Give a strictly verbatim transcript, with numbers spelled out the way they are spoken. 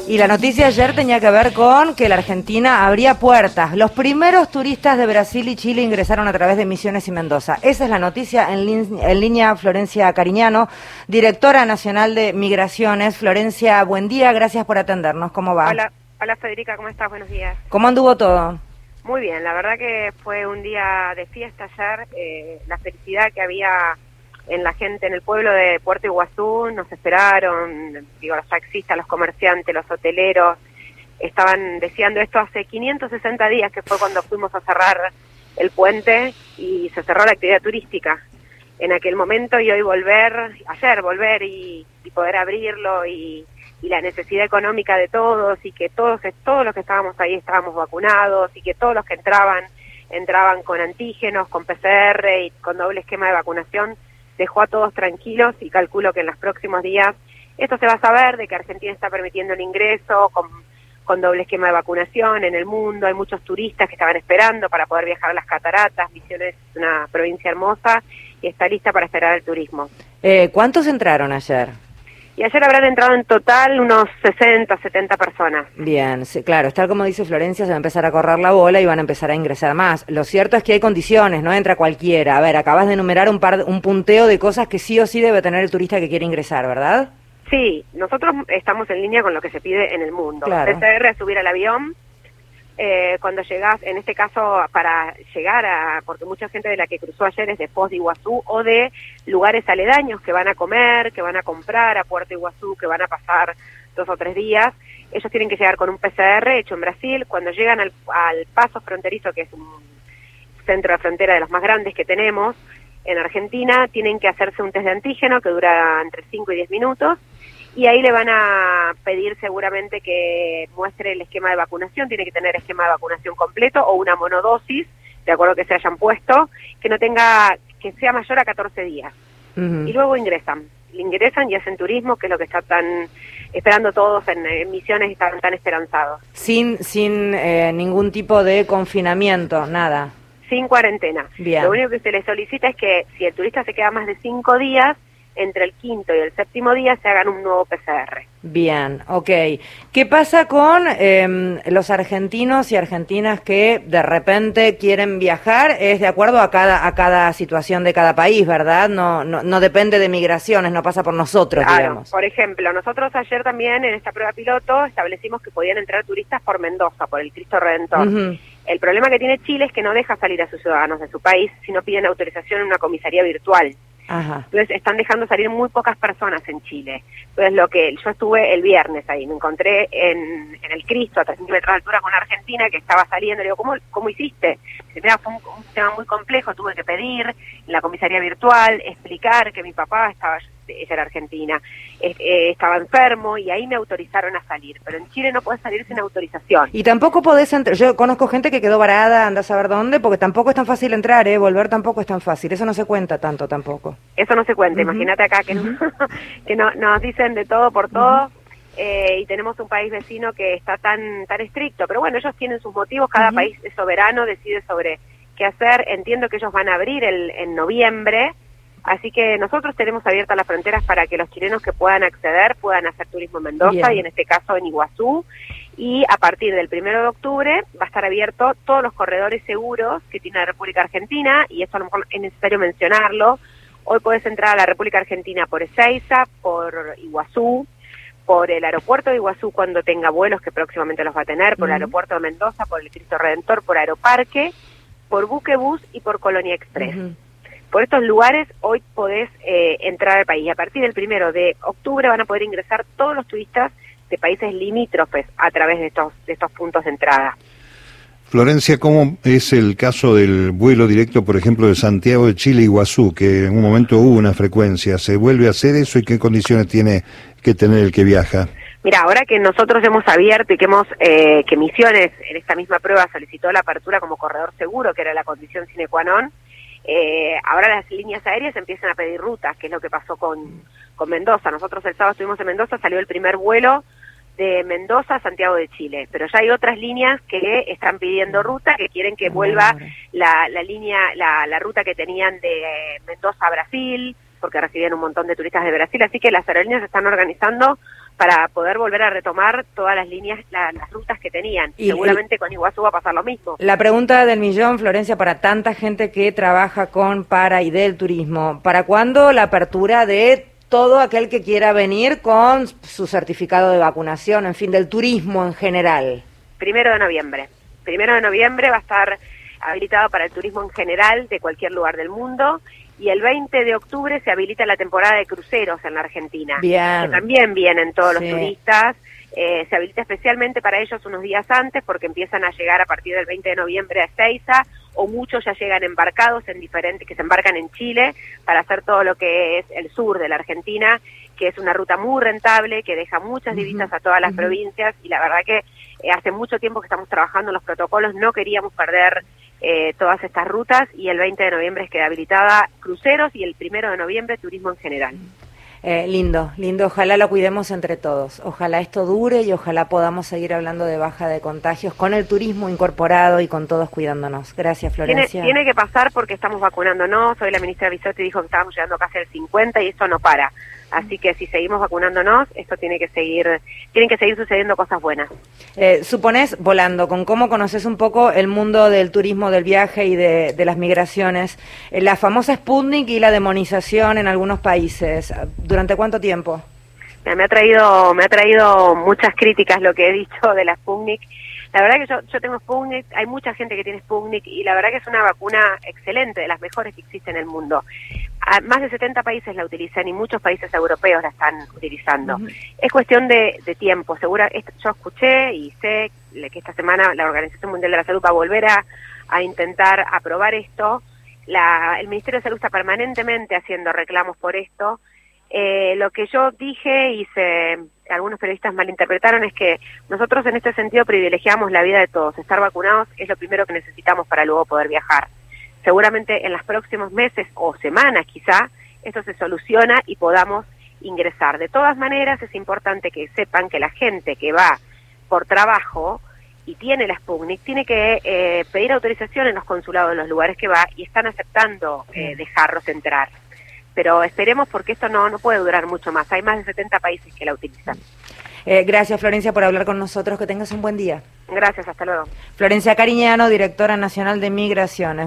Y la noticia ayer tenía que ver con que la Argentina abría puertas. Los primeros turistas de Brasil y Chile ingresaron a través de Misiones y Mendoza. Esa es la noticia. En, lin- en línea Florencia Cariñano, directora nacional de Migraciones. Florencia, buen día, gracias por atendernos. ¿Cómo va? Hola, hola Federica, ¿cómo estás? Buenos días. ¿Cómo anduvo todo? Muy bien, la verdad que fue un día de fiesta ayer. Eh, la felicidad que había en la gente en el pueblo de Puerto Iguazú, nos esperaron, digo, los taxistas, los comerciantes, los hoteleros, estaban deseando esto hace quinientos sesenta días, que fue cuando fuimos a cerrar el puente y se cerró la actividad turística en aquel momento, y hoy volver, ayer volver y, y poder abrirlo, y, y la necesidad económica de todos, y que todos, todos los que estábamos ahí estábamos vacunados, y que todos los que entraban, entraban con antígenos, con P C R y con doble esquema de vacunación, dejó a todos tranquilos, y calculo que en los próximos días esto se va a saber, de que Argentina está permitiendo el ingreso con, con doble esquema de vacunación en el mundo. Hay muchos turistas que estaban esperando para poder viajar a las cataratas. Misiones es una provincia hermosa y está lista para esperar el turismo. Eh, ¿Cuántos entraron ayer? Y ayer habrán entrado en total unos sesenta, setenta personas. Bien, sí, claro, tal como dice Florencia, se va a empezar a correr la bola y van a empezar a ingresar más. Lo cierto es que hay condiciones, no entra cualquiera. A ver, acabas de enumerar un par, un punteo de cosas que sí o sí debe tener el turista que quiere ingresar, ¿verdad? Sí, nosotros estamos en línea con lo que se pide en el mundo. Claro. P C R, subir al avión. Eh, cuando llegás, en este caso, para llegar a, porque mucha gente de la que cruzó ayer es de Foz de Iguazú o de lugares aledaños que van a comer, que van a comprar a Puerto Iguazú, que van a pasar dos o tres días, ellos tienen que llegar con un P C R hecho en Brasil. Cuando llegan al, al paso fronterizo, que es un centro de frontera de los más grandes que tenemos en Argentina, tienen que hacerse un test de antígeno que dura entre cinco y diez minutos, y ahí le van a pedir seguramente que muestre el esquema de vacunación. Tiene que tener esquema de vacunación completo o una monodosis, de acuerdo que se hayan puesto, que no tenga, que sea mayor a catorce días. Uh-huh. Y luego ingresan, ingresan y hacen turismo, que es lo que están tan esperando todos en, en Misiones, y están tan esperanzados. Sin, sin eh, ningún tipo de confinamiento, nada. Sin cuarentena. Bien. Lo único que se le solicita es que si el turista se queda más de cinco días, entre el quinto y el séptimo día se hagan un nuevo P C R. Bien, ok. ¿Qué pasa con eh, los argentinos y argentinas que de repente quieren viajar? Es de acuerdo a cada a cada situación de cada país, ¿verdad? No no, no depende de migraciones, no pasa por nosotros, claro, digamos. Por ejemplo, nosotros ayer también en esta prueba piloto establecimos que podían entrar turistas por Mendoza, por el Cristo Redentor. Uh-huh. El problema que tiene Chile es que no deja salir a sus ciudadanos de su país si no piden autorización en una comisaría virtual. Ajá. Entonces están dejando salir muy pocas personas en Chile. Entonces lo que yo estuve el viernes ahí, me encontré en, en el Cristo a tres mil metros de altura con una argentina que estaba saliendo. Le digo, ¿cómo, cómo hiciste? Dice, mira, fue un, un tema muy complejo, tuve que pedir en la comisaría virtual, explicar que mi papá estaba, ella era argentina, eh, eh, estaba enfermo, y ahí me autorizaron a salir. Pero en Chile no podés salir sin autorización. Y tampoco podés entrar, yo conozco gente que quedó varada, anda a saber dónde, porque tampoco es tan fácil entrar, ¿eh? Volver tampoco es tan fácil, eso no se cuenta tanto tampoco. Eso no se cuenta, uh-huh. Imagínate acá que, uh-huh. no, que no, nos dicen de todo por todo, uh-huh. eh, y tenemos un país vecino que está tan tan estricto, pero bueno, ellos tienen sus motivos, cada uh-huh. país es soberano, decide sobre qué hacer. Entiendo que ellos van a abrir el, en noviembre, así que nosotros tenemos abiertas las fronteras para que los chilenos que puedan acceder puedan hacer turismo en Mendoza. Bien. Y en este caso en Iguazú, y a partir del primero de octubre va a estar abierto todos los corredores seguros que tiene la República Argentina, y esto a lo mejor es necesario mencionarlo. Hoy podés entrar a la República Argentina por Ezeiza, por Iguazú, por el aeropuerto de Iguazú cuando tenga vuelos, que próximamente los va a tener, por uh-huh. el aeropuerto de Mendoza, por el Cristo Redentor, por Aeroparque, por Buquebus y por Colonia Express. Uh-huh. Por estos lugares hoy podés eh, entrar al país. Y a partir del primero de octubre van a poder ingresar todos los turistas de países limítrofes a través de estos, de estos puntos de entrada. Florencia, ¿cómo es el caso del vuelo directo, por ejemplo, de Santiago de Chile a Iguazú, que en un momento hubo una frecuencia? ¿Se vuelve a hacer eso y qué condiciones tiene que tener el que viaja? Mira, ahora que nosotros hemos abierto y que hemos eh, que Misiones en esta misma prueba solicitó la apertura como corredor seguro, que era la condición sine qua non, eh, ahora las líneas aéreas empiezan a pedir rutas, que es lo que pasó con, con Mendoza. Nosotros el sábado estuvimos en Mendoza, salió el primer vuelo de Mendoza a Santiago de Chile, pero ya hay otras líneas que están pidiendo ruta, que quieren que vuelva la, la línea, la, la ruta que tenían de Mendoza a Brasil, porque recibían un montón de turistas de Brasil, así que las aerolíneas están organizando para poder volver a retomar todas las líneas, la, las rutas que tenían. Y seguramente el, con Iguazú va a pasar lo mismo. La pregunta del millón, Florencia, para tanta gente que trabaja con, para y del turismo, ¿para cuándo la apertura de todo aquel que quiera venir con su certificado de vacunación, en fin, del turismo en general? Primero de noviembre. Primero de noviembre va a estar habilitado para el turismo en general de cualquier lugar del mundo, y el veinte de octubre se habilita la temporada de cruceros en la Argentina. Bien. Que también vienen todos sí. los turistas. Eh, se habilita especialmente para ellos unos días antes, porque empiezan a llegar a partir del veinte de noviembre a Ezeiza, o muchos ya llegan embarcados en diferentes, que se embarcan en Chile para hacer todo lo que es el sur de la Argentina, que es una ruta muy rentable, que deja muchas divisas a todas las uh-huh. provincias, y la verdad que eh, hace mucho tiempo que estamos trabajando en los protocolos, no queríamos perder eh, todas estas rutas, y el veinte de noviembre queda habilitada cruceros, y el primero de noviembre turismo en general. Eh, lindo, lindo, ojalá lo cuidemos entre todos, ojalá esto dure y ojalá podamos seguir hablando de baja de contagios con el turismo incorporado y con todos cuidándonos. Gracias, Florencia. Tiene, tiene que pasar porque estamos vacunándonos. Hoy la ministra Bisotti dijo que estábamos llegando casi al cincuenta y esto no para. Así que si seguimos vacunándonos, esto tiene que seguir, tienen que seguir sucediendo cosas buenas. Eh, suponés, volando, con cómo conoces un poco el mundo del turismo, del viaje y de, de las migraciones, eh, la famosa Sputnik y la demonización en algunos países, ¿durante cuánto tiempo? Me, me ha traído, me ha traído muchas críticas lo que he dicho de la Sputnik. La verdad que yo, yo tengo Sputnik, hay mucha gente que tiene Sputnik, y la verdad que es una vacuna excelente, de las mejores que existe en el mundo. A más de setenta países la utilizan y muchos países europeos la están utilizando. Uh-huh. Es cuestión de, de tiempo. Segura, yo escuché y sé que esta semana la Organización Mundial de la Salud va a volver a, a intentar aprobar esto. La, el Ministerio de Salud está permanentemente haciendo reclamos por esto. Eh, lo que yo dije y se, algunos periodistas malinterpretaron es que nosotros en este sentido privilegiamos la vida de todos. Estar vacunados es lo primero que necesitamos para luego poder viajar. Seguramente en los próximos meses o semanas quizá esto se soluciona y podamos ingresar. De todas maneras es importante que sepan que la gente que va por trabajo y tiene la Sputnik tiene que eh, pedir autorización en los consulados de los lugares que va, y están aceptando eh, dejarlos entrar. Pero esperemos, porque esto no, no puede durar mucho más. Hay más de setenta países que la utilizan. Eh, gracias, Florencia, por hablar con nosotros. Que tengas un buen día. Gracias, hasta luego. Florencia Cariñano, directora nacional de Migraciones.